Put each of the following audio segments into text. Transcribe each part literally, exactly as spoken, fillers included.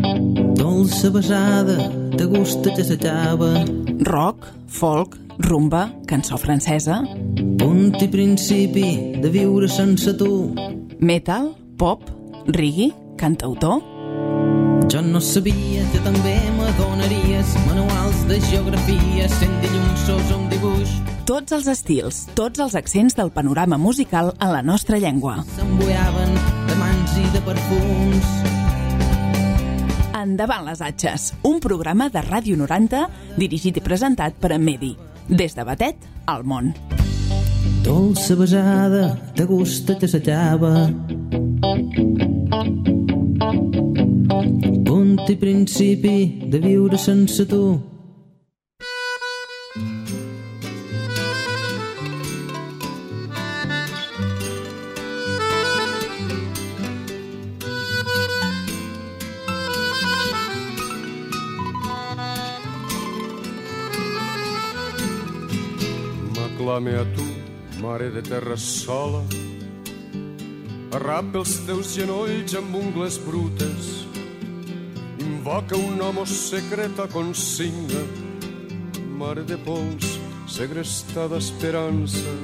Dolça besada, de gust que s'acaba. Rock, folk, rumba, cançó francesa. Punt i principi de viure sense tu. Metal, pop, reggae, cantautor. Jo no sabia que també m'adonaries manuals de geografia, sent dilluns un dibuix. Tots els estils, tots els accents del panorama musical en la nostra llengua. S'embuiaven de mans i de perfums. Endavant les atxes, un programa de Ràdio noranta dirigit i presentat per en Medi. Des de Batet al món. Dolça besada, de gust que s'acaba. Punt i principi de viure sense tu. M'aclame a tu, mare de terra sola, arrapa els teus genolls amb ungles brutes, invoca un homo secreta consigna, mare de pols, segrestada esperança.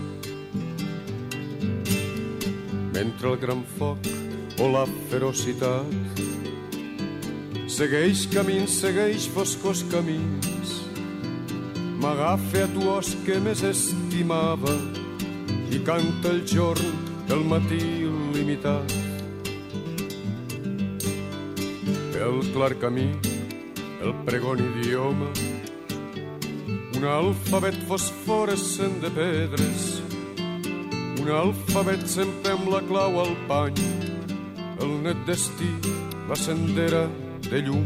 Mentre el gran foc o la ferocitat segueix camins, segueix foscos camins, m'agafa a tu os que més estimava i canta el jorn del matí il·limitat. El clar camí, el pregon idioma, un alfabet fosforescent de pedres, un alfabet sempre amb la clau al pany, el net destí, la sendera de llum.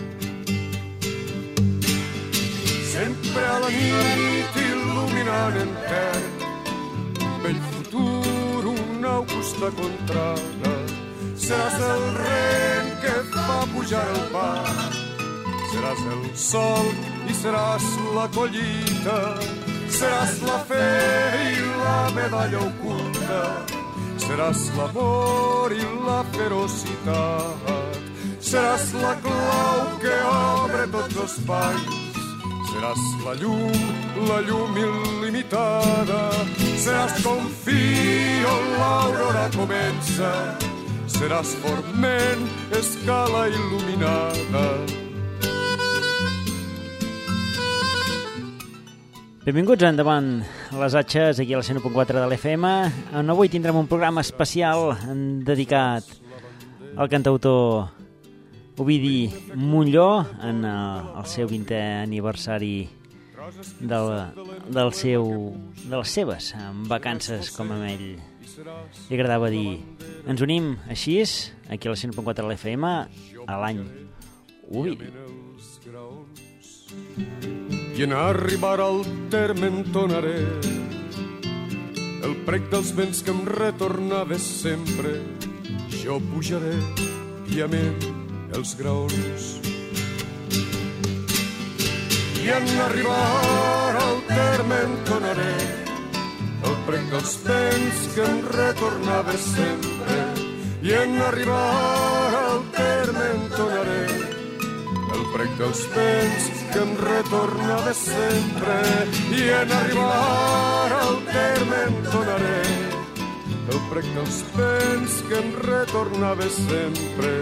Sempre a la nit il·luminant enter, vell futur, una augusta contrada. Seràs el ren que fa pujar el pa, seràs el sol i seràs la collita, seràs la fe i la medalla oculta, seràs l'amor i la ferocitat, seràs la clau que obre tots els espais. Seràs la llum, la llum il·limitada, seràs com fil on l'aurora comença, seràs forment, escala il·luminada. Benvinguts a Endavant les atxes, aquí a la cent u punt quatre de l'F M, on avui tindrem un programa especial dedicat al cantautor Ovidi Montllor en el, el seu vintè aniversari del, del seu, de les seves vacances, com a ell li agradava dir. Ens unim així, aquí a la cent u punt quatre de l'F M, a l'any Ovidi. I en arribar al terme entonaré el prec dels vents que em retornava sempre. Jo pujaré guiament els graons. I en arribar al terme entonaré el prec dels vents que em retornava sempre. I en arribar al terme entonaré el prec dels vents que em retornava sempre. I en arribar al terme entonaré el prec dels vents que em retornava sempre.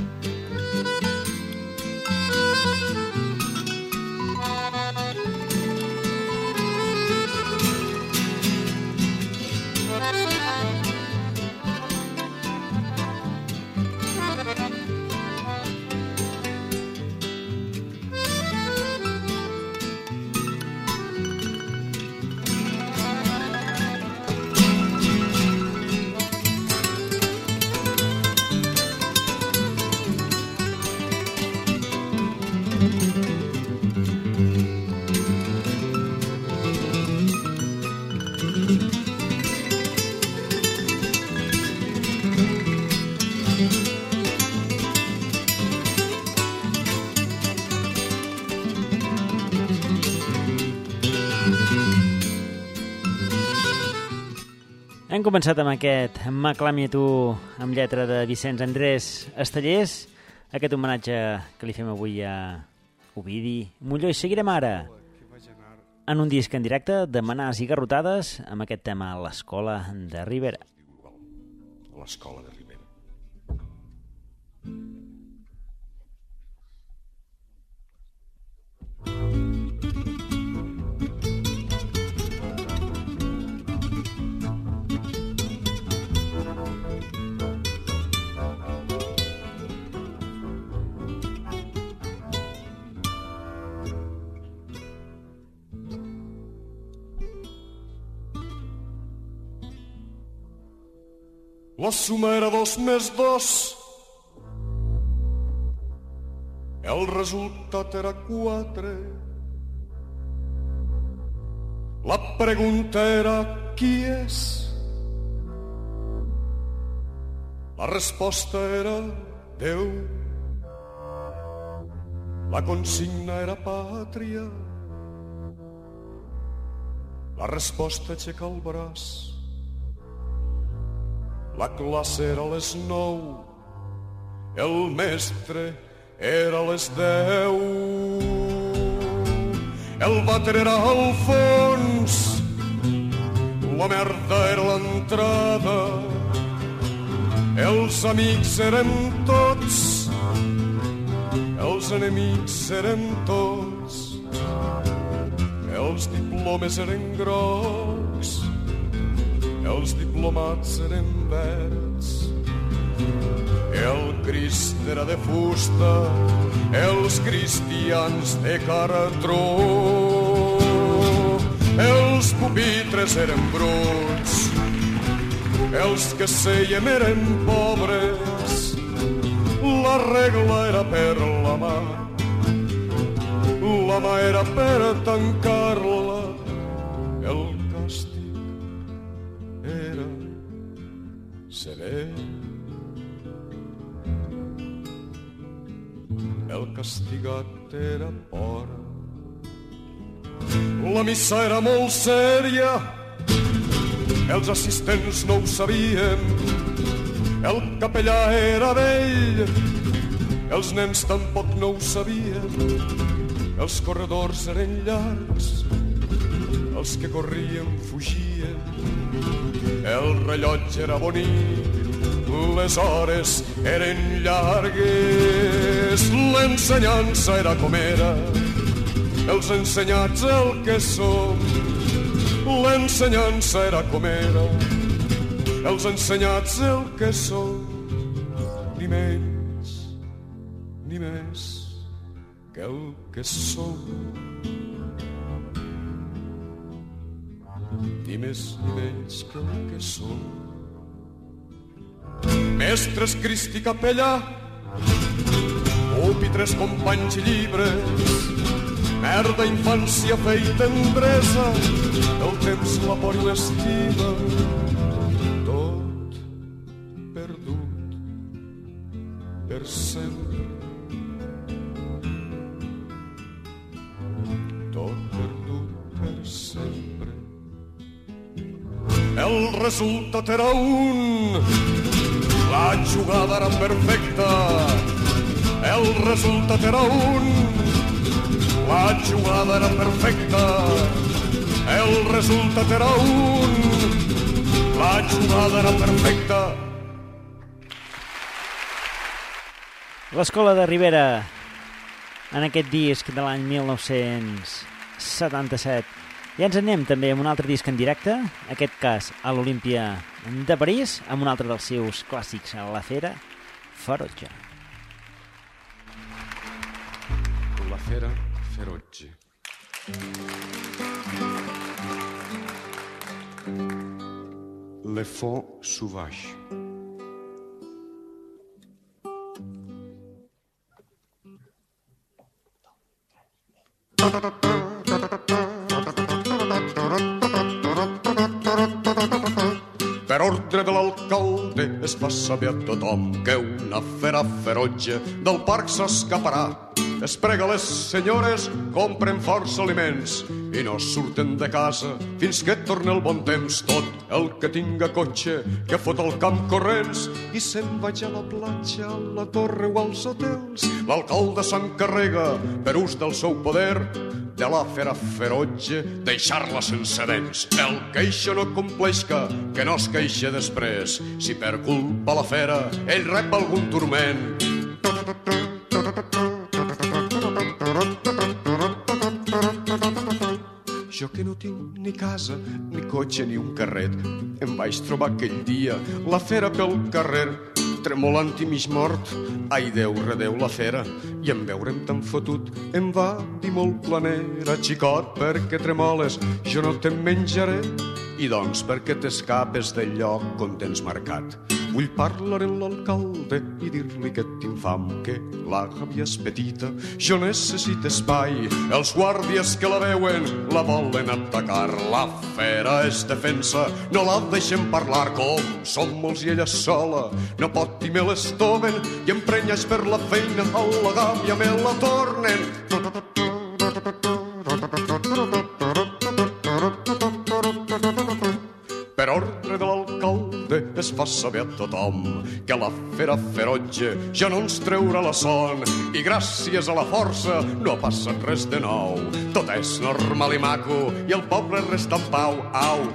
Hem començat amb aquest M'aclami a tu, amb lletra de Vicenç Andrés Estellers, aquest homenatge que li fem avui a Ovidi Molló. I seguirem ara en un disc en directe de Manars i Garrotades amb aquest tema, l'Escola de Ribera. L'Escola de Ribera. La suma era dos més dos, el resultat era quatre. La pregunta era qui és? La resposta era Déu. La consigna era pàtria. La resposta aixeca el braç. La classe era a les nou, el mestre era a les deu. El vàter era al fons, la merda era l'entrada. Els amics eren tots, els enemics eren tots. Els diplomes eren grocs, els diplomats eren verds. El Crist era de fusta, els cristians de cartró. Els pupitres eren bruts, els que sèiem eren pobres. La regla era per la mà, la mà era per tancar-la. El sever, el castigat era fora. La missa era molt sèria, els assistents no ho sabien. El capellà era vell, els nens tampoc no ho sabien. Els corredors eren llargs, els que corrien fugien. El rellotge era bonic, les hores eren llargues. L'ensenyança era com era, els ensenyats el que som. L'ensenyança era com era, els ensenyats el que som. Ni menys, ni més que el que som. Ni més ni menys que el que som. Mestres, Crist i capellà, pupitres, companys i llibres, merda, infància, fe i tendresa, el temps, la por i l'estima, tot perdut per sempre. Tot perdut per sempre. El resultat era un, la jugada era perfecta. El resultat era un, la jugada era perfecta. El resultat era un, la jugada era perfecta. L'Escola de Ribera, en aquest disc de l'any mil nou-cents setanta-set. I ens anem també amb un altre disc en directe, aquest cas a l'Olímpia de París, amb un altre dels seus clàssics, La Fera Ferotge. La Fera Ferotge. Le Faux Sauvage. Per ordre de l'alcalde es fa saber a tothom que una fera ferotge del parc s'escaparà. Es prega les senyores, compren força aliments i no surten de casa fins que torna el bon temps. Tot el que tinga cotxe, que fot al camp corrents i se'n vaig a la platja, a la torre o als hotels. L'alcalde s'encarrega, per ús del seu poder, de la fera ferotge, deixar-la sense dents. El que això no compleixca, que no es queixa després, si per culpa la fera ell rep algun turment. Jo que no tinc ni casa, ni cotxe, ni un carret, em vaig trobar aquell dia la fera pel carrer, tremolant i mig mort. Ai, Déu, redeu la fera, i en veure'm tan fotut em va dir molt planera: xicot, per què tremoles? Jo no te'n menjaré. I doncs, per què t'escapes del lloc on tens marcat? Vull parlar amb l'alcalde i dir-li que t'infam, que la gàbia és petita, jo necessito espai. Els guàrdies que la veuen la volen atacar. La fera és defensa, no la deixem parlar. Com som molts i ella sola, no pot i me l'estoven, i emprenyes per la feina a la gàbia me la tornen. Per ordre de l'alcalde es fa saber a tothom que la fera ferotge ja no ens treurà la son, i gràcies a la força no ha passat res de nou. Tot és normal i maco i el poble resta en pau. Au!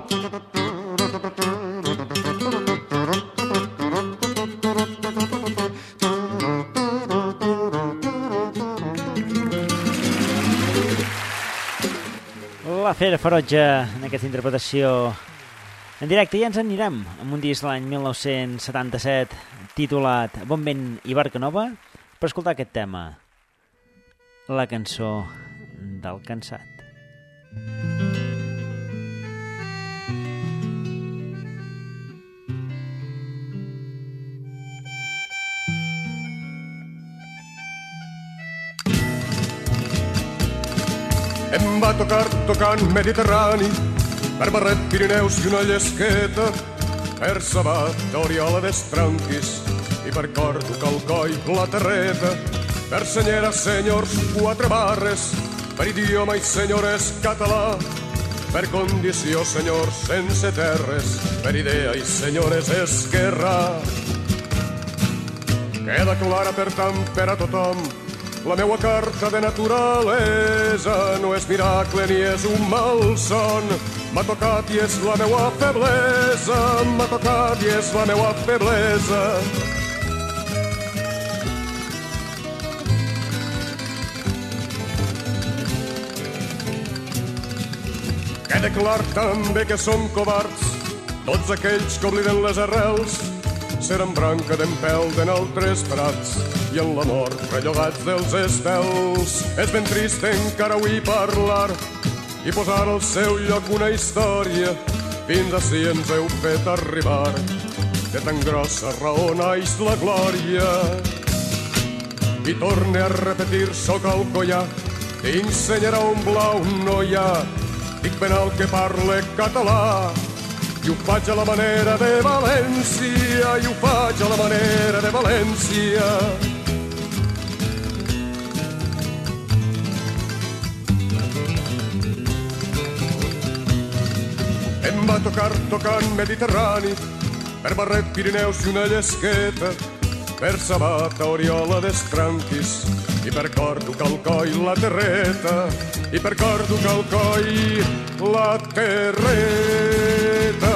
La fera ferotge en aquesta interpretació en directe. Ja ens anirem amb un disc de l'any mil nou-cents setanta-set titulat Bon vent i barca nova per escoltar aquest tema, la cançó del cansat. Em va tocar tocant Mediterrani, per Barret, Pirineus i una llesqueta, per Sabat, Oriola d'Estranquis i per Cordo, Calcoi, la Terreta, per senyera, senyors, quatre barres, per idioma i senyores català, per condició, senyors, sense terres, per idea i senyores esquerrà. Queda clara, per tant, per a tothom, la meua carta de naturalesa no és miracle ni és un malson. M'ha tocat i és la meua feblesa, m'ha tocat i és la meua feblesa. Queda clar també que som covards, tots aquells que obliden les arrels, seran branca d'empel d'en altres prats i en la mort rellogats dels estels. És ben trist encara avui parlar i posar al seu lloc una història. Fins ací ens heu fet arribar, de tan grossa raó naix la glòria. I torne a repetir, soc Alcoià, t'ensenyarà un blau no hi ha. Dic ben alt que parle català, i ho faig a la manera de València, i ho faig a la manera de València. Em va tocar tocant Mediterrani, per Barret, Pirineus i una llesqueta, per Sabat, Oriola d'Estranquis i per Cordo, Calcoi, la Terreta, i per Cordo, Calcoi, la Terreta.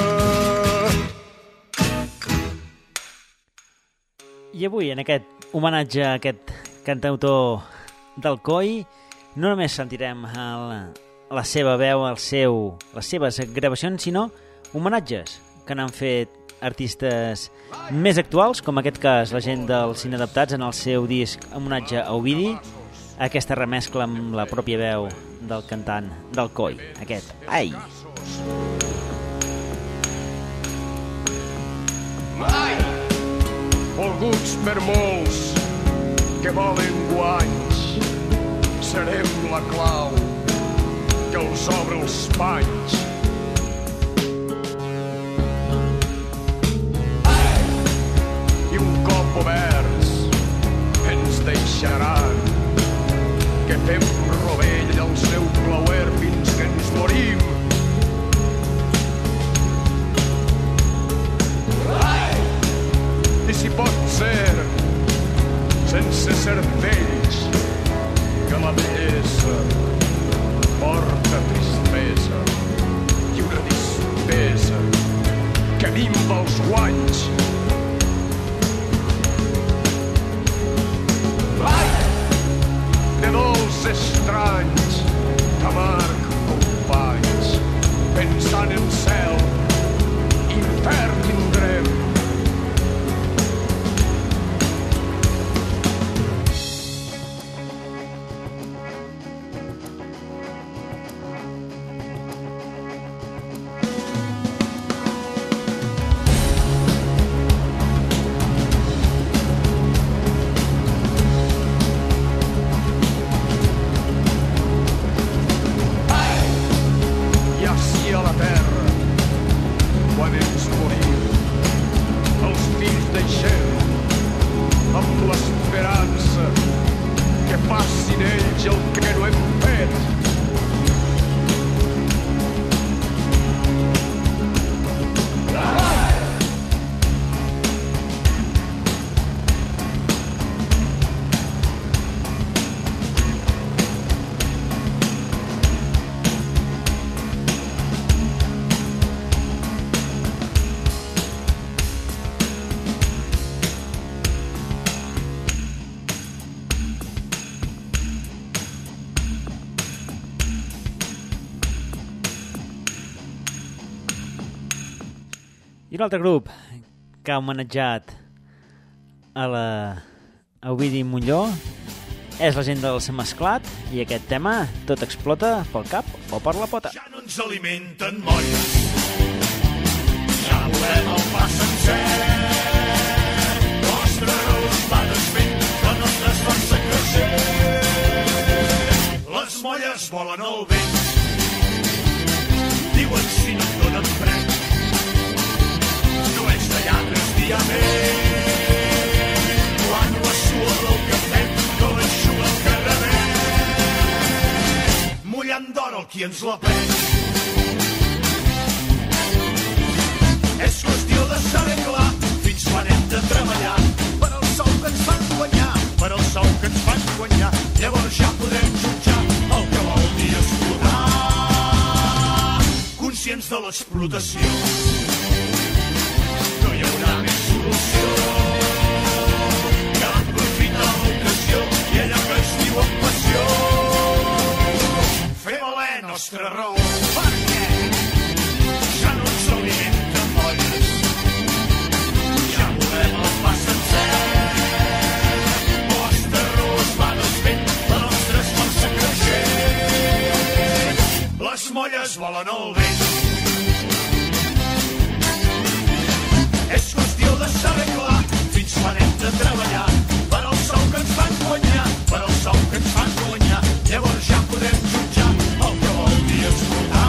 I avui, en aquest homenatge a aquest cantautor d'Alcoi, no només sentirem el, la seva veu, el seu, les seves gravacions, sinó homenatges que n'han fet artistes més actuals, com aquest cas la gent dels Inadaptats en el seu disc homenatge a Ovidi, aquesta remescla amb la pròpia veu del cantant d'Alcoi, aquest Ai! Ai! Volguts per molts que volen guanys, serem la clau que els obre els panys. I un cop oberts ens deixaran que fem rovell al seu clauer fins que ens morim. Ai! I si pot ser sense cervells, que la bellesa porta tristesa i una dispesa que minva els guanys. Ai! De dolç estranys, d'amarg companys, pensant en cel, infern tindrem. I un altre grup que ha homenatjat a la a Ovidi Montllor és la gent del Semesclat i aquest tema tot explota pel cap o per la pota. Ja no ens alimenten molles, ja volem el pa sencer, la nostra arròs va desfent, la nostra es força creixer. Les molles volen el vent, diuen si no et donen prec, lladres dia més, quan la suor del cafè no l'eixuga el que rebés, mullant d'or el qui ens la pren. És qüestió de saber clar fins quan hem de treballar per al sou que ens fan guanyar, per al sou que ens fan guanyar, llavors ja podem jutjar el que vol dir explotar, conscients de l'explotació. No hi haurà més solució que aprofitar l'ocasió i allò que es diu amb passió. Fer valer nostra raó, perquè ja no ens alimenten molles, ja volem el pa sencer. La nostra raó es va desfent, la nostra es força creixent. Les molles volen el vent. És qüestió de saber clar fins quan hem de treballar per al sou que ens fan guanyar, per al sou que ens fan guanyar, llavors ja podem jutjar el que vol dir explotar.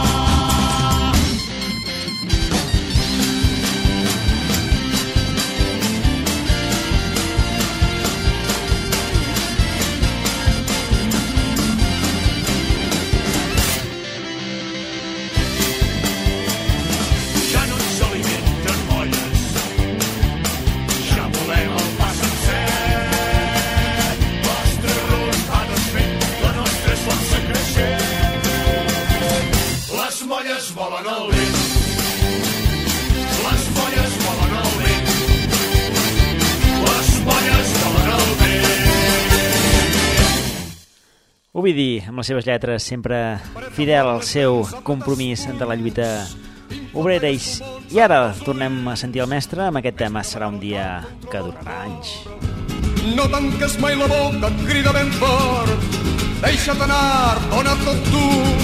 Ja no ens alimenten molles, ja volem el pa sencer. La nostra arròs va desfent, la nostra és força creixent. Les molles volen el vent, les molles volen el vent, les molles volen el vent. Ovidi, amb les seves lletres, sempre fidel al seu compromís de la lluita obrera. I ara tornem a sentir el mestre amb aquest tema Serà un dia que durarà anys. No tanques mai la boca, crida ben fort, deixa't anar, dona tot tu.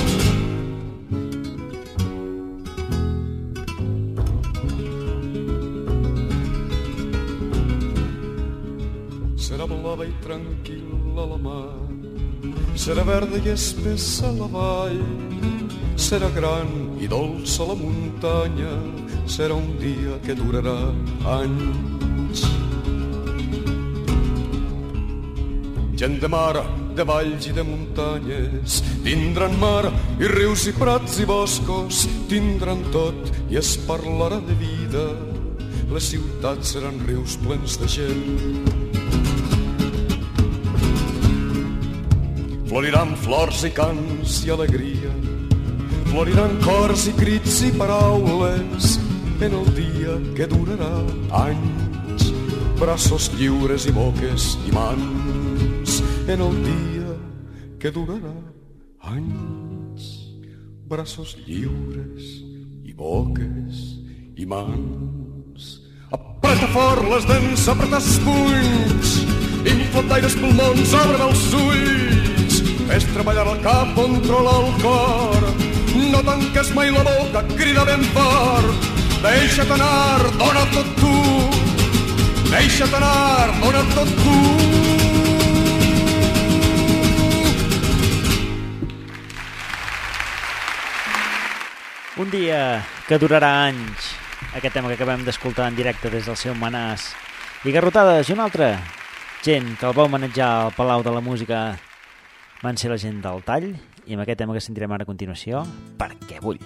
Serà blava i tranquil·la la mar, serà verda i espessa la vall, serà gran i dolça la muntanya, serà un dia que durarà anys. Gent de mar, de valls i de muntanyes. Tindran mar i rius i prats i boscos, tindran tot i es parlarà de vida. Les ciutats seran rius plens de gent. Floriran flors i cants i alegria, floriran cors i crits i paraules en el dia que durarà anys. Braços lliures i boques i mans en el dia que durarà anys. Braços lliures i boques i mans. Apreta fort les dents, apreta els punys, infla't d'aires pulmons, obre els ulls. Fes treballar el cap, controla el cor, no tanques mai la boca, crida ben fort. Deixa't anar, dona tot tu, deixa't anar, dona tot tu. Un dia que durarà anys, aquest tema que acabem d'escoltar en directe des del seu Manàs. I Garrotades, i una altra gent que el va homenatjar al Palau de la Música van ser la gent del Tall, i amb aquest tema que sentirem ara a continuació, Perquè vull.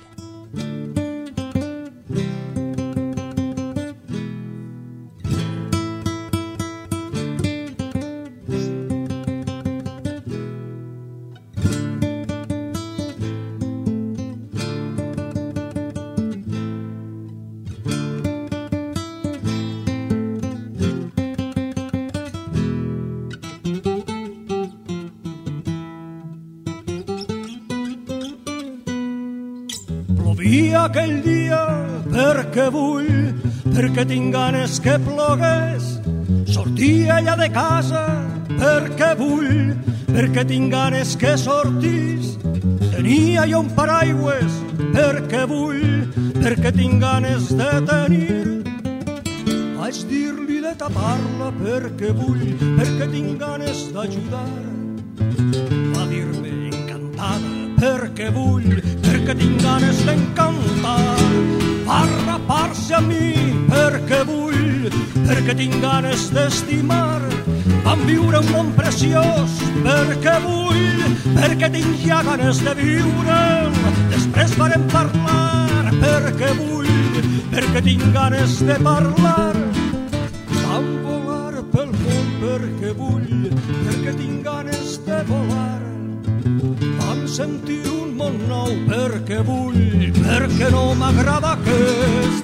Plovia aquell dia perquè vull, perquè tinc ganes que plogués. Sortia allà de casa perquè vull, perquè tinc ganes que sortís. Tenia jo un paraigües perquè vull, perquè tinc ganes de tenir. Vaig dir-li de tapar-la perquè vull, perquè tinc ganes d'ajudar. Va dir-me encantada perquè vull, perquè tinc ganes d'encantar. Va rapar-se a mi perquè vull, perquè tinc ganes d'estimar. Vam viure un món preciós perquè vull, perquè tinc ja ganes de viure'l. Després farem parlar perquè vull, perquè tinc ganes de parlar. Vam volar pel món perquè vull, perquè tinc ganes de volar. Vam sentir un món nou perquè vull, perquè no m'agrada aquest.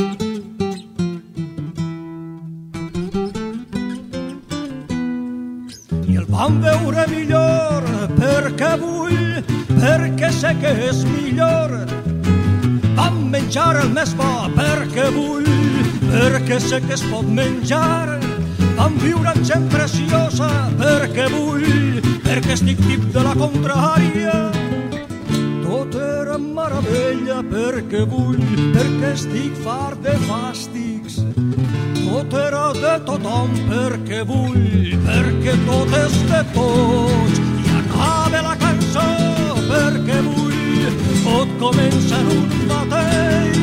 I el vam veure millor perquè vull, perquè sé que és millor. Vam menjar el més bo perquè vull, perquè sé que es pot menjar. Vam viure amb gent preciosa perquè vull, perquè estic tip de la contrària. Tot era meravella perquè vull, perquè estic fart de fàstics. Tot era de tothom perquè vull, perquè tot és de tots. I acaba la cançó perquè vull, tot comença en un mateix.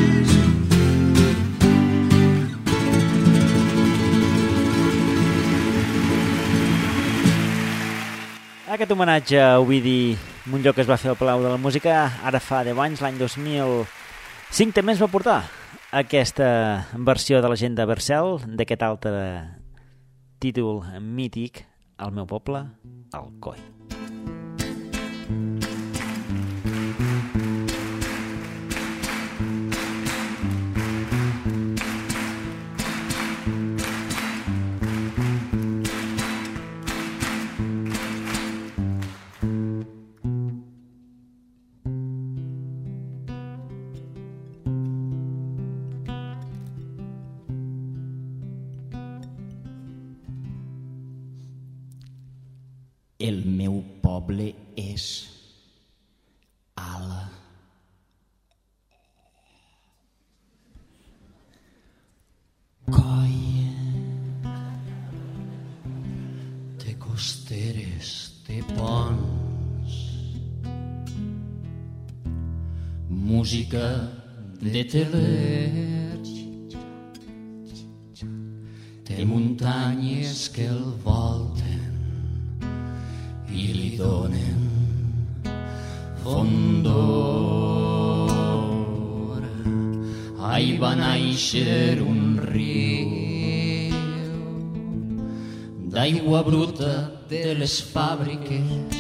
Aquest homenatge a Ovidi Montllor que es va fer al Palau de la Música ara fa deu anys, l'any dos mil cinc, també ens va portar aquesta versió de la gent de Bercel, d'aquest altre títol mític, El meu poble, Alcoi. El meu poble és Alcoi. Té costeres, té ponts, música de telers, té muntanyes que el volten i donen fondor. Ahí va néixer un riu d'aigua bruta de les fàbriques.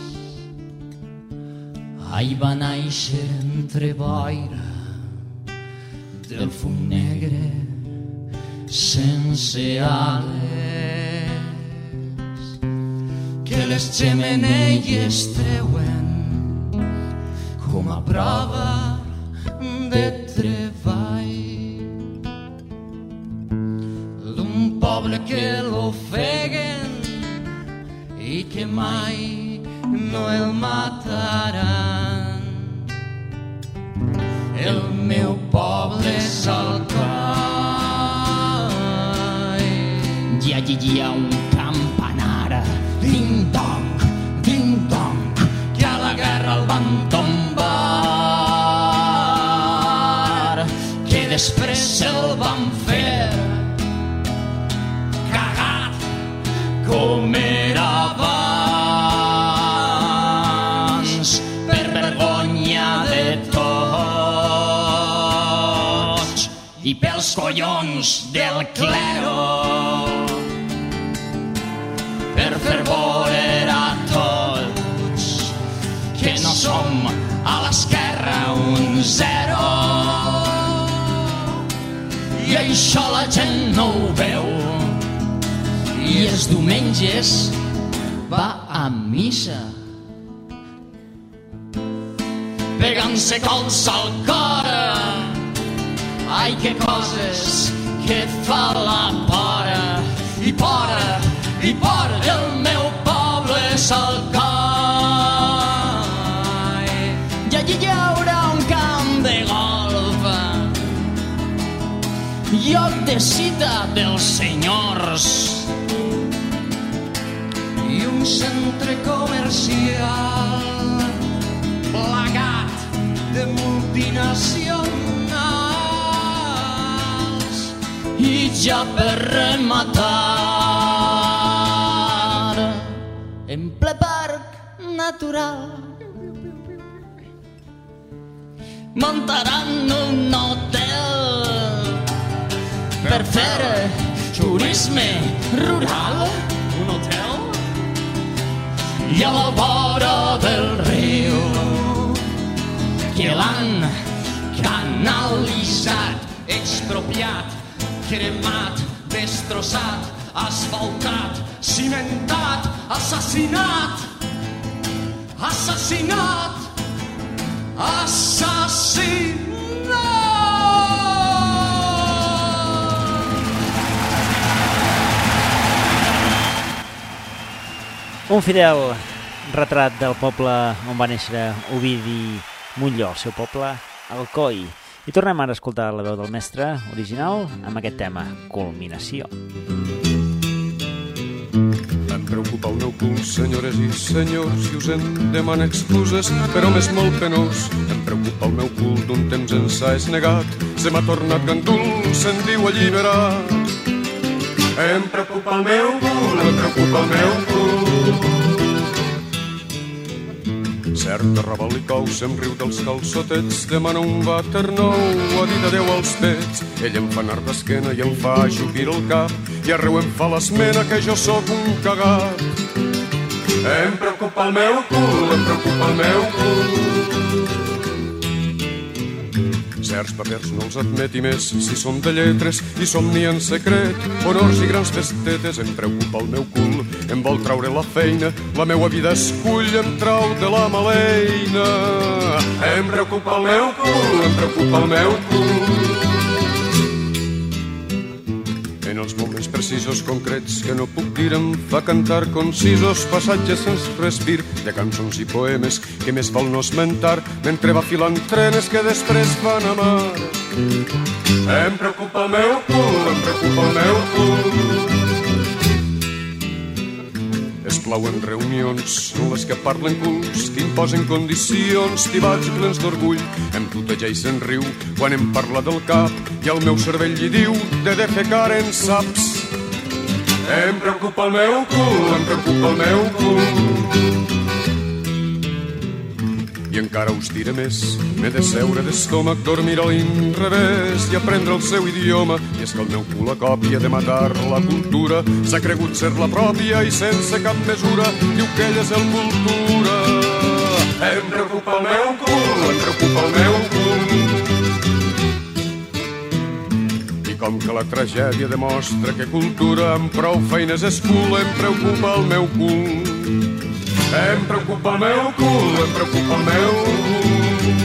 Ahí va néixer entre boira del fum negre sense ales que les xemeneies treuen com a prova de treball d'un poble que l'ofeguen i que mai no el mataran. El meu poble és el call. I allí hi ha un campanar, ding-dong, ding-dong, que a la guerra el van tombar, que després se'l van fer cagat com era abans, per vergonya de tots i pels collons del clero, per fer veure a tots que no som a l'esquerra un zero. I això la gent no ho veu i els diumenges va a missa pegant-se cols al cor. Ai, que coses que fa la por, i por, i por, el meu poble és el coll. I allí hi haurà un camp de golf, lloc de cita dels senyors, i un centre comercial plagat de multinacionals. I ja per rematar, en ple parc natural muntaran un hotel per fer turisme rural. Un hotel? I a la vora del riu que l'han canalitzat, expropiat, cremat, destrossat, asfaltat, cimentat, assassinat, assassinat, assassinat! Un fidel retrat del poble on va néixer Ovidi Montllor, el seu poble, Alcoi. I tornem ara a escoltar la veu del mestre original amb aquest tema, Culminació. Em preocupa el meu cul, senyores i senyors, i us en demano excuses, però m'és molt penós. Em preocupa el meu cul, d'un temps ençà és negat, se m'ha tornat gandul, se'n diu alliberat. Em preocupa el meu cul, em preocupa el meu cul. Certa rabal i cou, se'm riu dels calçotets, demana un vàter nou, ha dit adeu als pets. Ell em fa anar d'esquena i em fa ajupir el cap, i arreu em fa l'esmena que jo sóc un cagat. Em preocupa el meu cul, em preocupa el meu cul. Certs papers no els admeti més si som de lletres i somnien secret, honors i grans festetes. Em preocupa el meu cul, em vol traure la feina, la meua vida escull, em trau de la maleina. Em preocupa el meu cul, em preocupa el meu cul. En els moments precisos, concrets, que no puc dir, em fa cantar concisos passatges sense respir de cançons i poemes que més val no esmentar, mentre va filant trenes que després van a mar. Em preocupa el meu cul, em preocupa el meu cul. Esclau en reunions, són les que parlen culs, que imposen condicions, tibats i plens d'orgull. Em tuteja i se'n riu quan em parla del cap i el meu cervell li diu de defecar en saps. Em preocupa el meu cul, em preocupa el meu cul. us diré més. M'he de seure d'estómac, dormir a l'inrevés i aprendre el seu idioma. I és que el meu cul a còpia de matar la cultura s'ha cregut ser la pròpia i sense cap mesura diu que ell és el cultura. Em preocupa el meu cul, em preocupa el meu cul. I com que la tragèdia demostra que cultura amb prou feines és cul, em preocupa el meu cul. Em preocupa el meu cul, em preocupa el meu cul.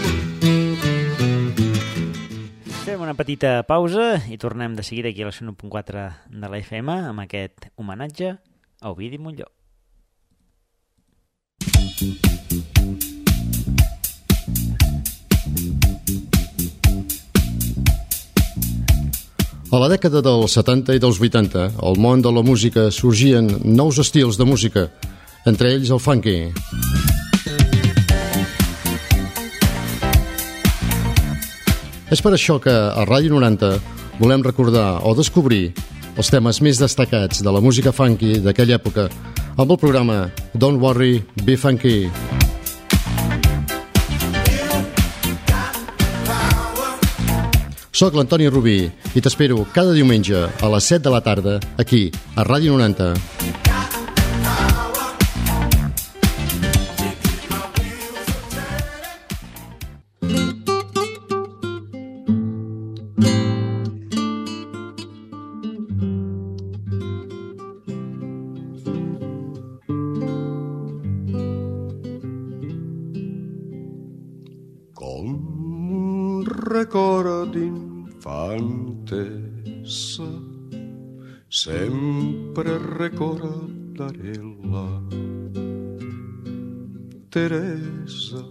Fem una petita pausa i tornem de seguida aquí a la cent u punt quatre de la F M amb aquest homenatge a Ovidi Montllor. A la dècada dels setanta i dels vuitanta, al món de la música sorgien nous estils de música, entre ells el funky. És per això que a Ràdio noranta volem recordar o descobrir els temes més destacats de la música funky d'aquella època amb el programa Don't Worry, Be Funky. Soc l'Antoni Rubí i t'espero cada diumenge a les set de la tarda aquí, a Ràdio noranta. Com un record d'infantesa, sempre recordaré la Teresa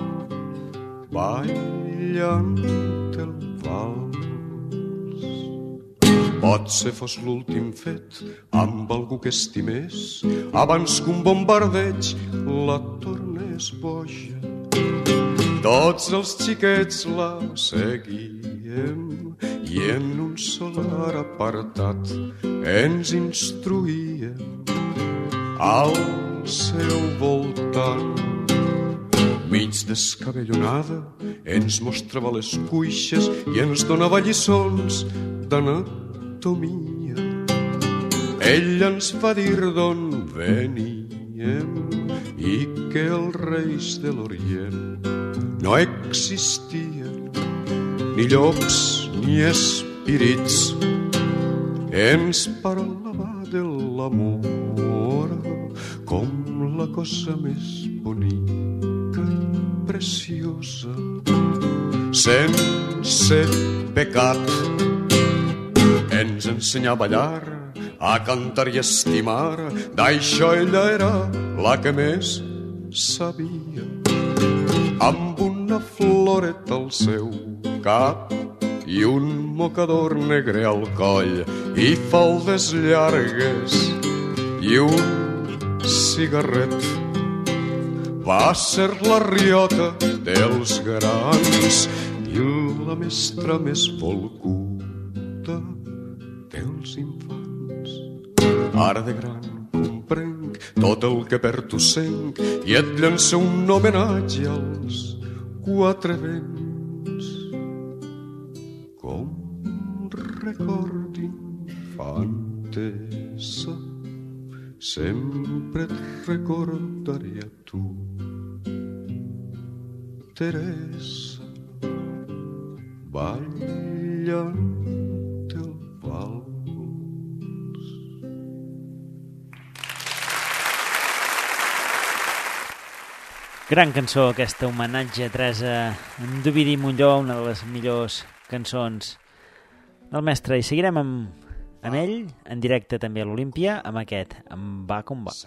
ballant el vals. Potser fos l'últim fet amb algú que estimés abans que un bombardeig la tornés boja. Tots els xiquets la seguíem i en un solar apartat ens instruïem al seu voltant. Mig descabellonada ens mostrava les cuixes i ens donava lliçons d'anatomia. Ella ens va dir d'on veníem i que els reis de l'Orient no existien ni llops ni espírits. Ens parlava de l'amor com la cosa més bonica i preciosa, sense pecat. Ens ensenyà a ballar, a cantar i a estimar, d'això ella era la que més sabia. Amb una floreta al seu cap i un mocador negre al coll i faldes llargues i un cigarret. Va ser la riota dels grans i la mestra més volguda dels infants. Ara de gran comprenc tot el que per tu senc i et llanço un homenatge als quatre vents. Com un record d'infantesa sempre et recordaré a tu, Teresa, ballant el vals. Gran cançó, aquesta homenatge a Teresa d'Ovidi Montllor, una de les millors cançons del mestre. I seguirem amb, amb ell, en directe també a l'Olímpia, amb aquest, Em va com va.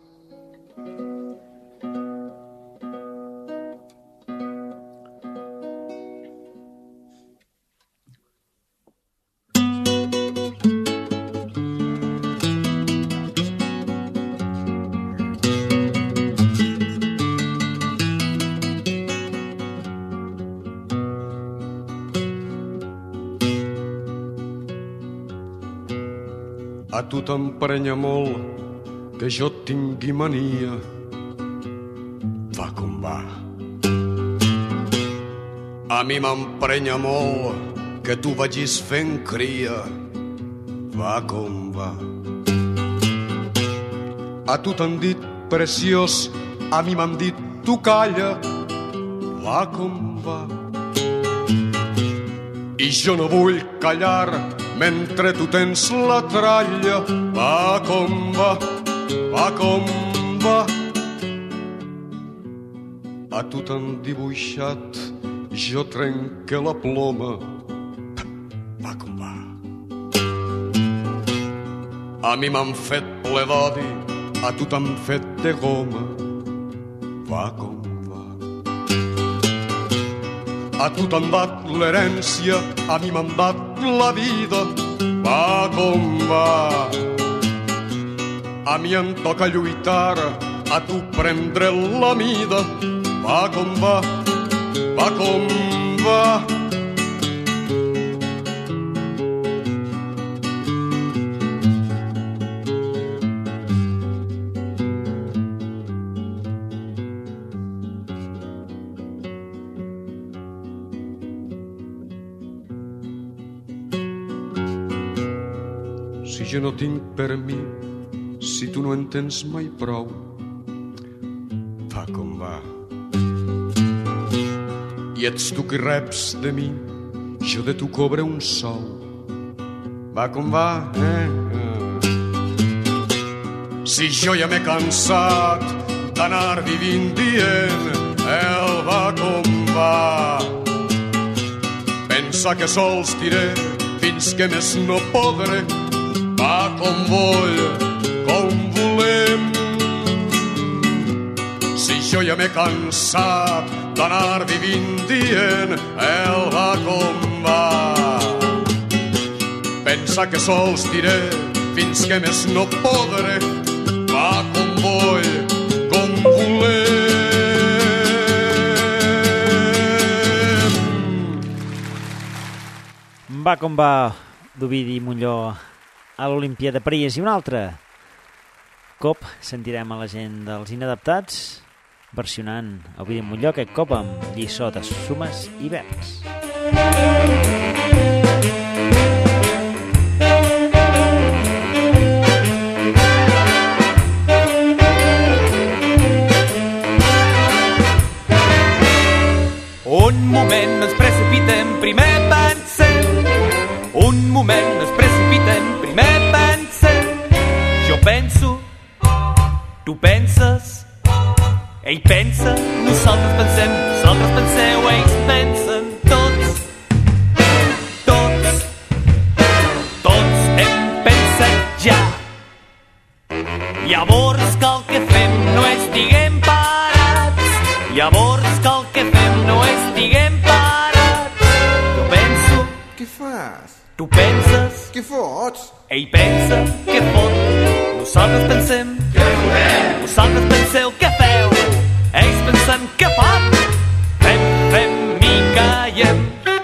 A tu t'emprenya molt que jo tingui mania. Va com va. A mi m'emprenya molt que tu vagis fent cria. Va com va. A tu t'han dit preciós, a mi m'han dit tu calla. Va com va. I jo no vull callar mentre tu tens la tralla. Va com va, va com va. A tu t'han dibuixat, jo trenque la ploma. Va com va. A mi m'han fet ple d'odi, a tu t'han fet de goma. Va com va. A tu t'han dat l'herència, a mi m'han dat la vida. Va com va. A mi em toca lluitar, a tu prendre la mida. Va com va, va com va. Si jo no tinc per mi, si tu no en tens mai prou, va com va. I ets tu qui reps de mi, jo de tu cobre un sou. Va com va, eh? Si jo ja m'he cansat d'anar vivint dient el va com va. Pensa que sols diré fins que més no podré. Va com vull, com volem. Si jo ja m'he cansat d'anar vivint dient el va com va. Pensa que sols diré fins que més no podré. Va com vull, com volem. Va com va d'Ovidi Montllor a l'Olimpia de París. I un altre cop sentirem a la gent dels Inadaptats versionant Ovidi Montllor, aquest cop amb lliçó de sumes i verbs. Un moment no ens precipitem, primer pensem. Un moment no ens precipitem, primer pensem. Jo penso, tu penses, ell pensa, nosaltres pensem, nosaltres penseu, ells pensen, tots, tots, tots hem pensat ja. Llavors que el que fem no estiguem parats, llavors que el que fem no estiguem parats. Jo penso, què fas? tu penses, què fots? ell pensa, què fot, nosaltres pensem, què volem, nosaltres penseu, què feu, ells pensen, què fan, fem, fem i callem.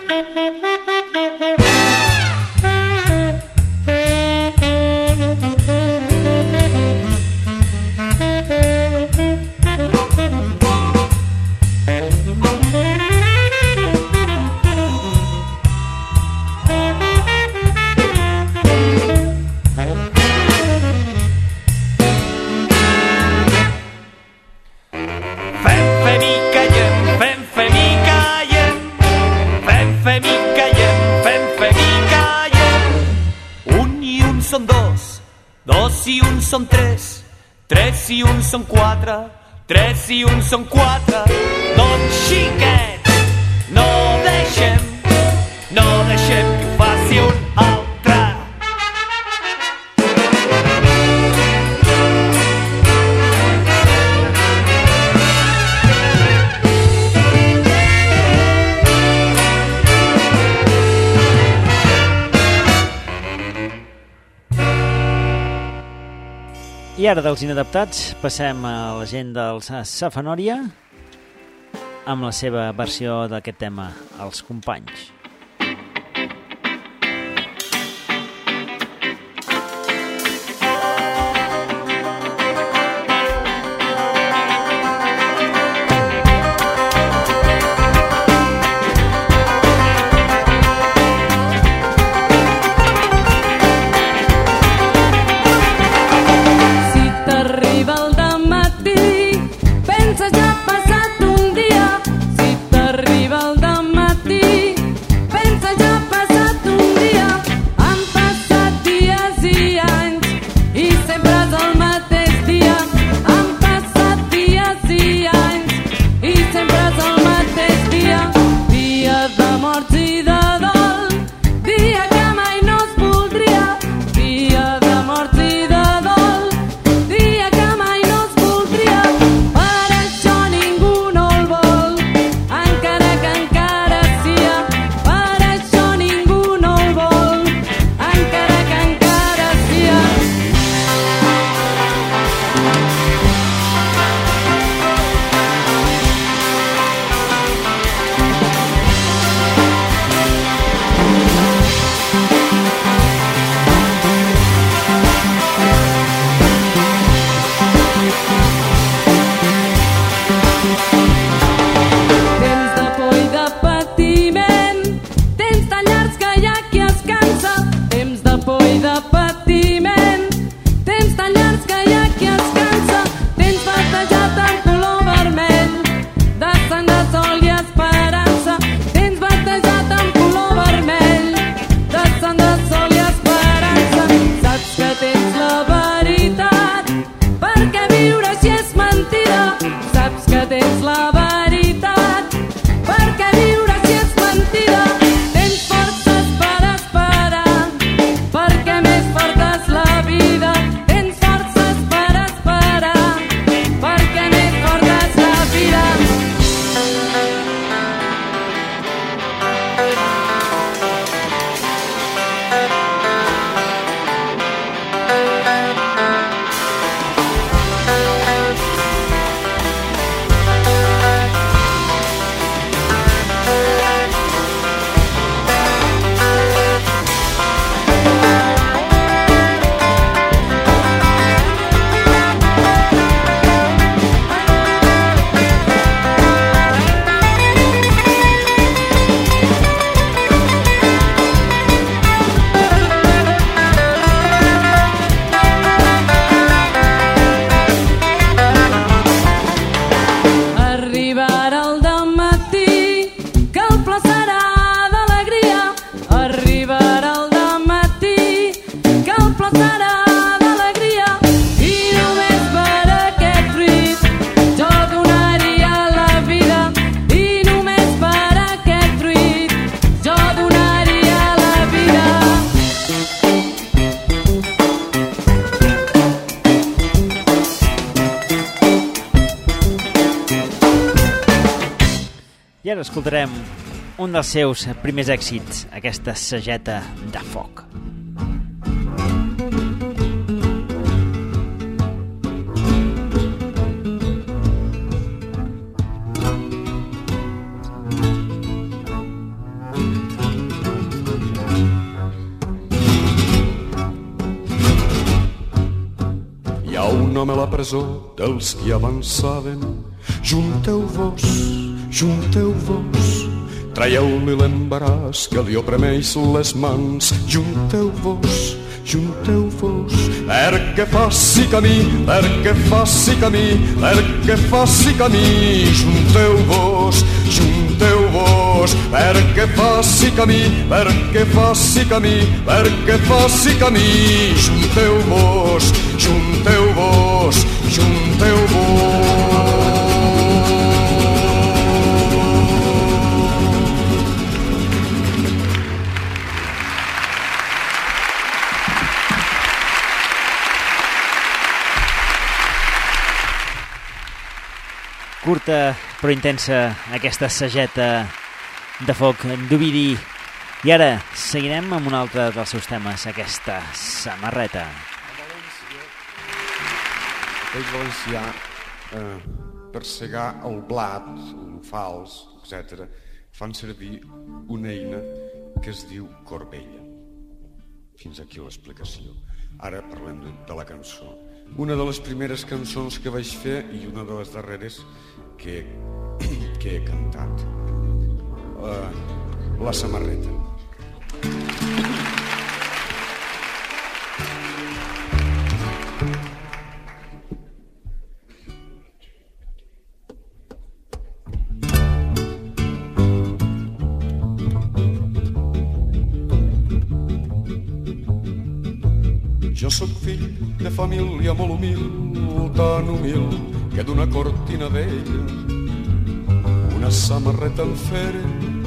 Són dos, dos i un són tres, tres i un són quatre, tres i un són quatre. Doncs xiquets, no deixem, no deixem que ho faci un altre. I ara dels Inadaptats passem a la gent dels Safanòria amb la seva versió d'aquest tema, Els companys. viure si és mentida? Saps que tens la veritat. Per què viure si és mentida? Tens forces per esperar, perquè més forta és la vida. Tens forces per esperar, perquè més forta és la vida. Arribarà el dematí, que el ple serà d'alegria. Arribarà el dematí, que el ple serà d'alegria. I només per aquest fruit jo donaria la vida. I només per aquest fruit jo donaria la vida. I ara escoltarem un dels seus primers èxits, aquesta sageta de foc. Hi ha un home a la presó dels que avançaven. Junteu-vos, junteu-vos, traieu-li l'embaràs que li oprimeix les mans. Junteu-vos, junteu-vos, perquè faci camí, perquè faci camí, perquè faci camí. Junteu-vos, junteu-vos, perquè faci camí, perquè faci camí, perquè faci camí. Junteu-vos, junteu-vos, junteu-vos. Curta però intensa aquesta sageta de foc d'Ovidi. I ara seguirem amb un altre dels seus temes, aquesta samarreta. El valencià, eh, per segar el blat, un fals, etcètera, fan servir una eina que es diu corbella. Fins aquí l'explicació. Ara parlem de, de la cançó. Una de les primeres cançons que vaig fer i una de les darreres que, que he cantat. Uh, la samarreta. Jo sóc fill de família molt humil, tan humil que d'una cortina vella una samarreta en fere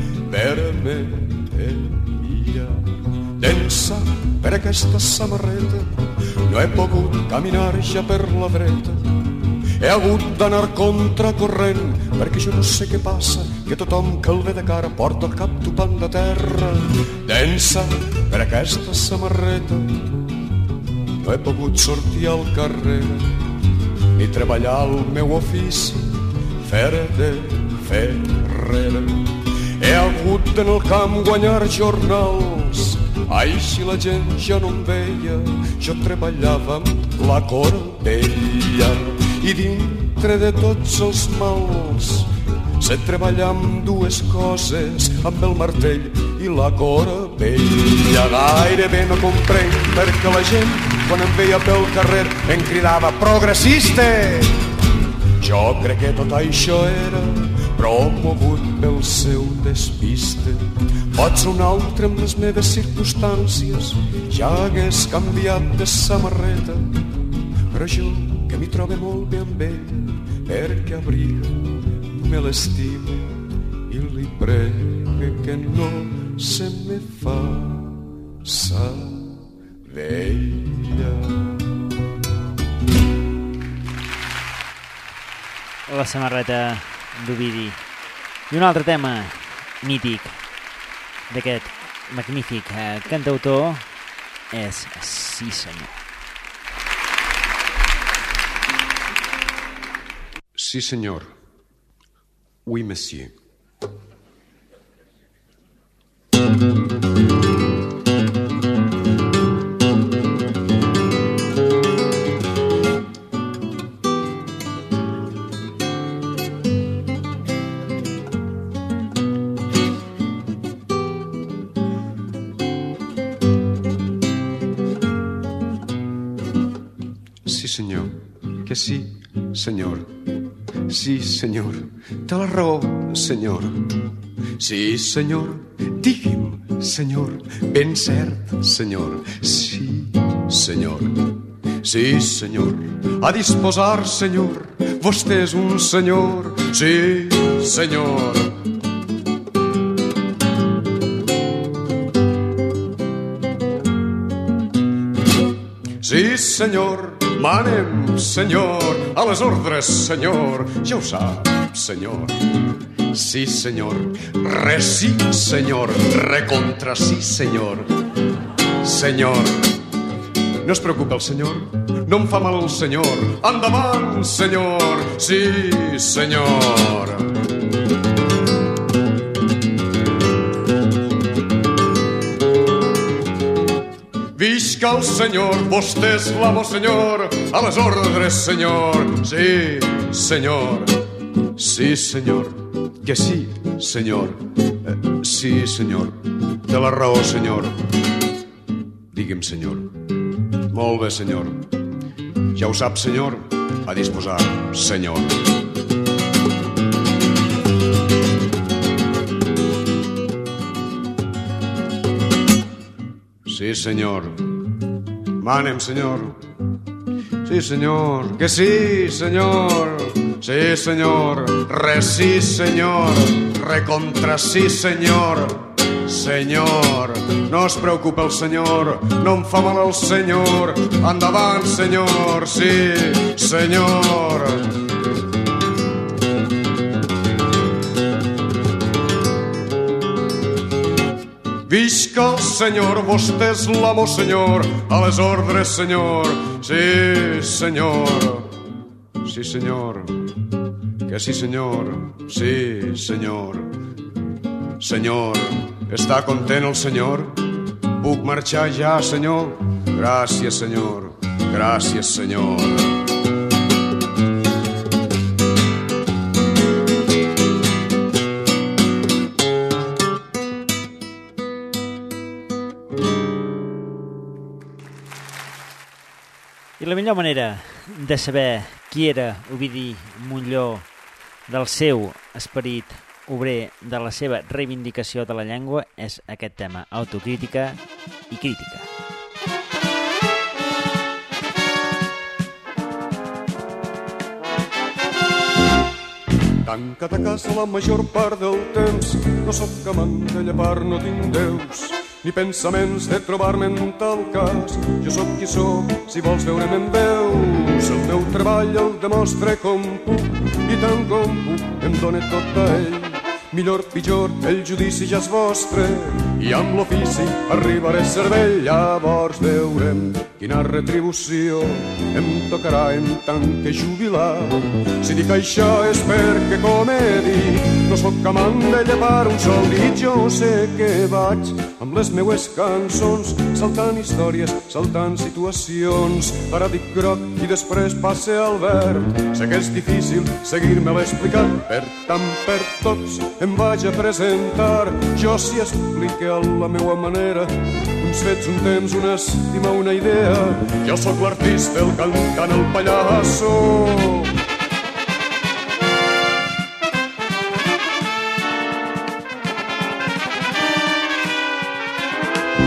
vermella. D'ençà per aquesta samarreta no he pogut caminar ja per la dreta. He hagut d'anar contracorrent perquè jo no sé què passa, que tothom que el ve de cara porta el cap topant de terra. D'ençà per aquesta samarreta no he pogut sortir al carrer ni treballar el meu ofici, fer de ferrera. He hagut en el camp guanyar jornals, així la gent ja no em veia, jo treballava amb la corbella. I dintre de tots els mals sé treballar amb dues coses, amb el martell i la corbella. Gairebé no comprenc perquè la gent quan em veia pel carrer em cridava progressista. Jo crec que tot això era promogut pel seu despiste. Pot ser un altre amb les meves circumstàncies, ja hagués canviat de samarreta, però jo que m'hi trobe molt bé amb ella, perquè abriga me l'estimo i li pregue que no se me faça vella. La samarreta d'Ovidi. I un altre tema mític d'aquest magnífic eh, cantautor és Sí senyor. Sí senyor. Oui monsieur. Sí senyor, que sí senyor. Sí, senyor, té la raó, senyor. Sí, senyor, digui'm, senyor, ben cert, senyor. Sí, senyor. Sí, senyor, a disposar, senyor. Vostè és un senyor. Sí, senyor. Sí, senyor. Manem, senyor, a les ordres, senyor. Ja ho sap, senyor. Sí, senyor. Re sí, senyor. Re contra sí, senyor. Senyor. No es preocupa el senyor. No em fa mal el senyor. Endavant, senyor. Sí, senyor. Visca el senyor, vostè és l'amo, senyor, a les ordres, senyor. Sí, senyor. Sí, senyor. Que sí, senyor. Eh, sí, senyor. Té la raó, senyor. Digui'm, senyor. Molt bé, senyor. Ja ho sap, senyor. A disposar, senyor. Sí, senyor. Manem, senyor. Sí, senyor. Que sí, senyor. Sí, senyor. Re sí, senyor. Re contra sí, senyor. Senyor. No es preocupa el senyor. No em fa mal el senyor. Endavant, senyor. Sí, senyor. Visca el senyor, vostè és l'amo, senyor, a les ordres, senyor. Sí, senyor. Sí, senyor. Que sí, senyor. Sí, senyor. Senyor, està content el senyor? Puc marxar ja, senyor? Gràcies, senyor. Gràcies, senyor. I la millor manera de saber qui era Ovidi Montllor, del seu esperit obrer, de la seva reivindicació de la llengua, és aquest tema, autocrítica i crítica. Tancat a casa la major part del temps, no sóc amant de llepar, no tinc deus, ni pensaments de trobar-me en tal cas. Jo sóc qui sóc, si vols veure'm en veus. El meu treball el demostre com puc, i tant com puc em dóna tot a ell. Millor, pitjor, el judici ja és vostre, i amb l'ofici arribaré a cervell. Llavors veurem quina retribució em tocarà en tant que jubilat. Si dic això és perquè, com he dit, no sóc amant de llepar un sol dit. Jo sé que vaig amb les meues cançons, saltant històries, saltant situacions. Ara dic groc i després passe al verd. Sé que és difícil seguir-me-la explicant, per tant per tots em vaig a presentar. Jo si explique a la meua manera uns fets, un temps, una estima, una idea. Jo sóc l'artista, el cantant, el pallasso.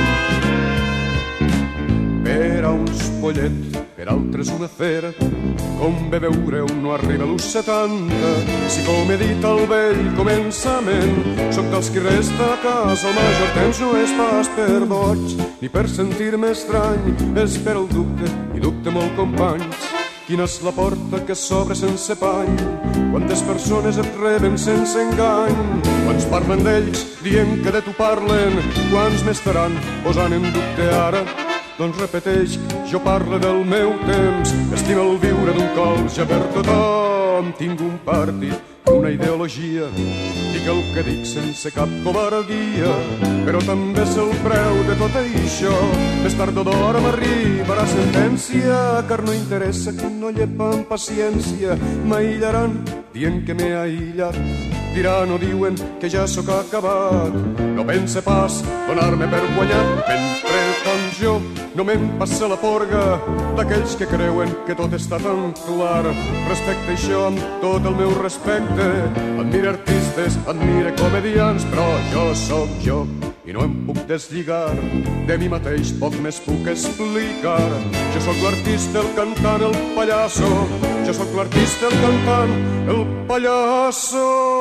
Per a uns pollet, per altres una fera, com bé veure un no arriba a l'u setanta. Si com he dit al vell començament, soc dels qui resta a casa el major temps, no és pas per boig ni per sentir-me estrany, és per el dubte i dubte molt companys. Quina és la porta que s'obre sense pany? Quantes persones et reben sense engany? Quants parlen d'ells dient que de tu parlen? Quants m'estaran posant en dubte ara? Doncs repeteix, jo parlo del meu temps, estimo el viure d'un cop ja per tothom. Tinc un partit, una ideologia, dic el que dic sense cap covardia, però també és el preu de tot això. Més tard o d'hora m'arribarà sentència, car no interessa que no llepa amb paciència. M'aïllaran dient que m'he aïllat, diran o diuen que ja sóc acabat. No pense pas donar-me per guanyat, mentre doncs jo no me'n passa la porga d'aquells que creuen que tot està tan clar. Respecte això amb tot el meu respecte, admire artistes, admire comedians, però jo sóc jo i no em puc deslligar de mi mateix, poc més puc explicar. Jo sóc l'artista, el cantant, el pallasso, jo sóc l'artista, el cantant, el pallasso.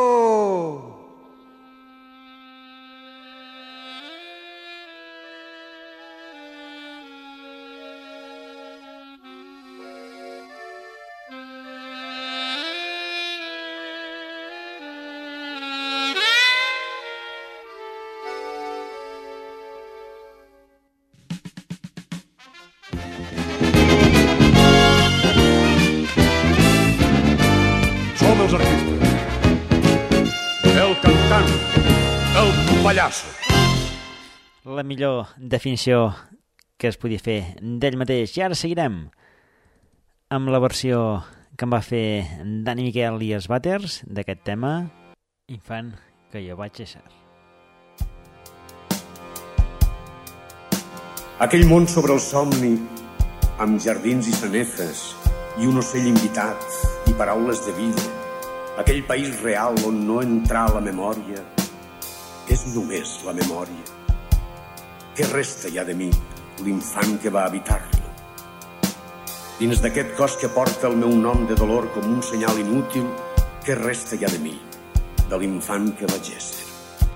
Els artistes, el cantant, el pallasso. La millor definició que es podia fer d'ell mateix. I ara seguirem amb la versió que em va fer Dani Miquel i els Butters d'aquest tema, Infant que jo vaig ésser. Aquell món sobre el somni, amb jardins i sanefes, i un ocell invitat i paraules de vida, aquell país real on no entrar la memòria, és només la memòria. Què resta ja de mi, l'infant que va habitar-lo? Dins d'aquest cos que porta el meu nom de dolor com un senyal inútil, què resta ja de mi, de l'infant que vaig ésser?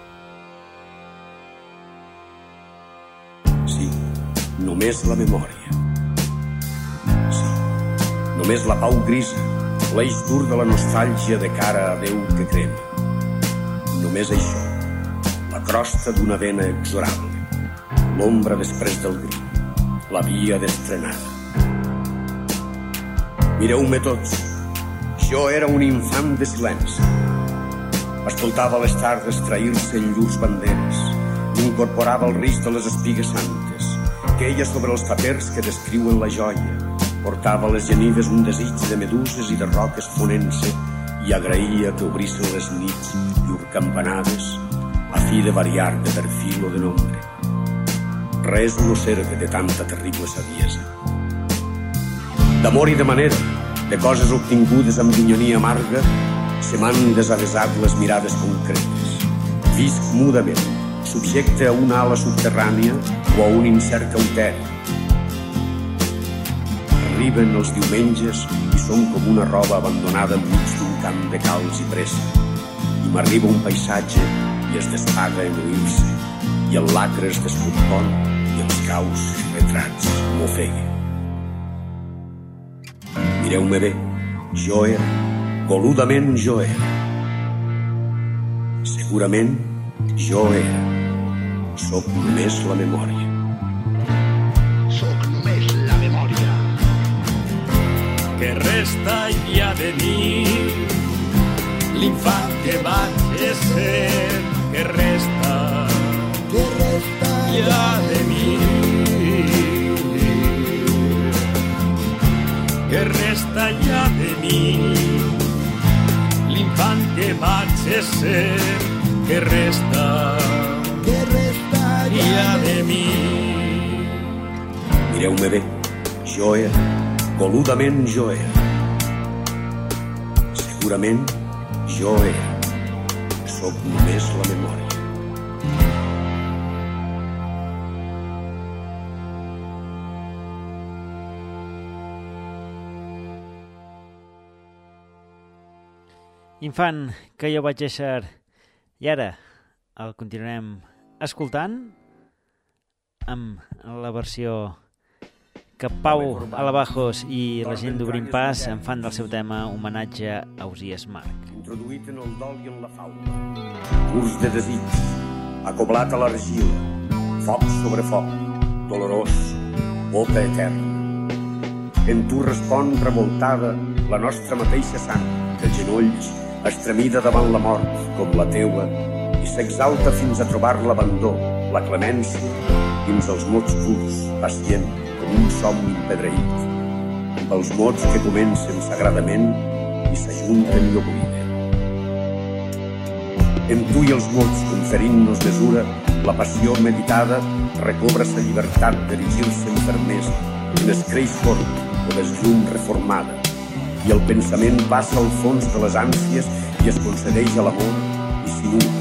Sí, només la memòria. Sí, només la pau grisa, l'eix dur de la nostàlgia de cara a Déu que crema. Només això, la crosta d'una vena exorable, l'ombra després del grit, la via destrenada. Mireu-me tots, jo era un infant de silenci. Escoltava les tardes trair-se en llurs banderes, incorporava el risc de les espigues santes, queia sobre els papers que descriuen la joia, portava a les genives un desig de meduses i de roques fonent-se i agraïa que obrissen les nits llur campanades a fi de variar de perfil o de nombre. Res no serve de tanta terrible saviesa. D'amor i de manera, de coses obtingudes amb llunyania amarga, se m'han desavesat les mirades concretes. Visc mudament, subjecte a una ala subterrània o a un incert cauteri. Arriben els diumenges i són com una roba abandonada enmig d'un camp de calç i pressa. I m'arriba un paisatge i es despaga en oir-se, i el lacre es descompon i els caus retrats m'ofeguen. Mireu-me bé, jo era, goludament jo era. Segurament jo era, sóc només la memòria. Sóc només la memòria. Que resta ja de mi, l'infant que vaig ésser, que resta, que resta ja de mi, que resta ja de mi, l'infant que vaig ésser, que resta, que resta ja de mi. Mireu-me bé, jo era, goludament jo era. Segurament jo era, sóc només la memòria. Infant, que jo vaig ésser, i ara el continuarem escoltant amb la versió que Pau Alabajos i la gent d'Obrim Pas en fan del seu tema homenatge a Ausiàs Marc. Introduït en el dol i en la faula, curs de desig, acoblat a l'argila, foc sobre foc, dolorós, boca eterna. En tu respon revoltada la nostra mateixa sang, de genolls, estremida davant la mort, com la teua, i s'exalta fins a trobar l'abandó, la clemència, dins els mots purs, pacient, com un somni empedreït, amb els mots que comencen sagradament i s'ajunten i obliden. En tu i els mots, conferint-nos mesura, la passió meditada recobra sa llibertat d'erigir-se en fermesa, en escreix fort o desllum reformada, i el pensament passa al fons de les ànsies i es concedeix a l'amor i s'inunca.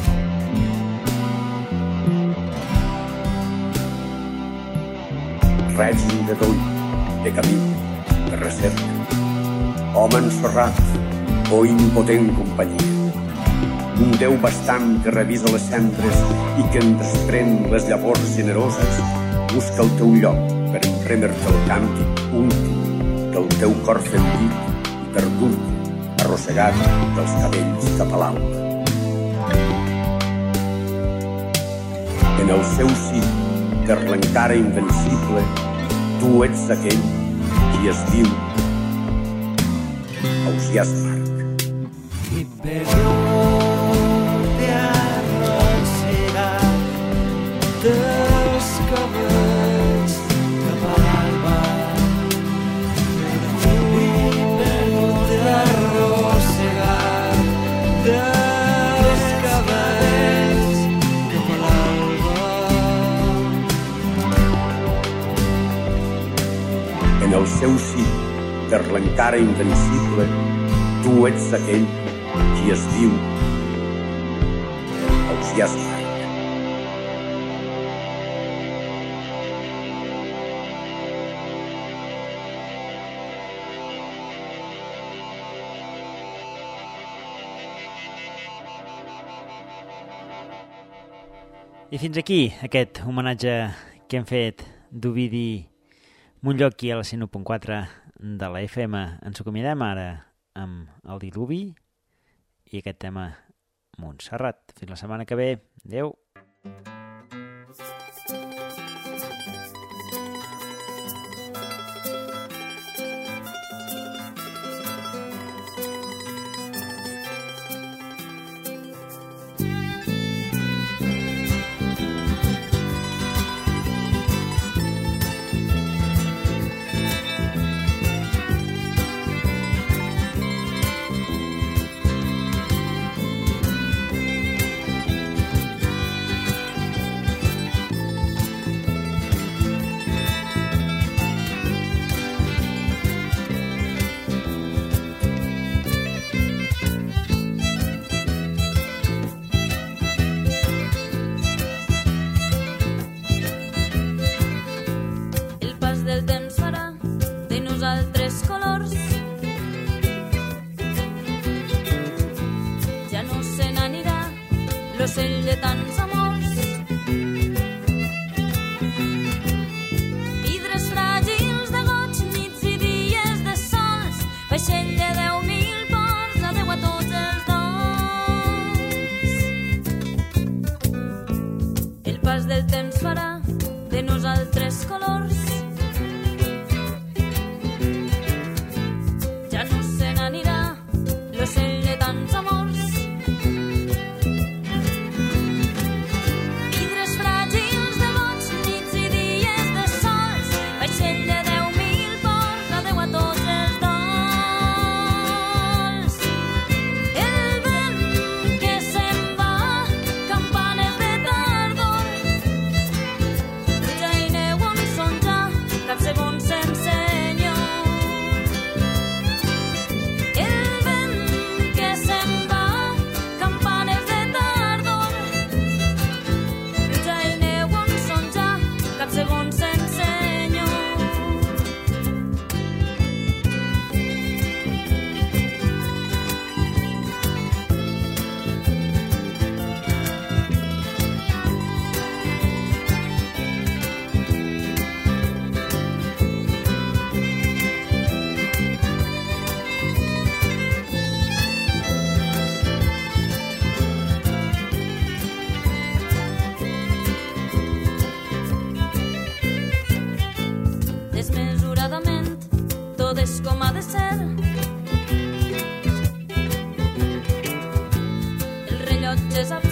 Règim de doll, de camí, de recerca, home ensorrat o impotent companyia. Un Déu bastant que revisa les cendres i que en desprèn les llavors generoses, busca el teu lloc per emprémer-te el càntic últim del teu cor fendit i perdut, arrossegat dels cabells cap a l'alba. En el seu sí, per l'encara invencible, tu ets aquell qui es diu Ausiàs Marc. I però te arrossegat dels cabells cap a l'alba. En el seu sí, per l'encara invencible, tu ets aquell qui es diu Ausiàs Marc. I fins aquí aquest homenatge que hem fet d'Ovidi Montllor a la cent u punt quatre de la F M. Ens acomiadem ara amb el Diluvi i aquest tema Montserrat. Fins la setmana que ve. Adéu. l'ocell de tants amors. Vidres fràgils de goig, nits i dies de sols, vaixell de deu mil ports, adeu a tots els dols. El pas del temps farà de nosaltres colors, ja no se n'anirà l'ocell de tants amors. Son desafío.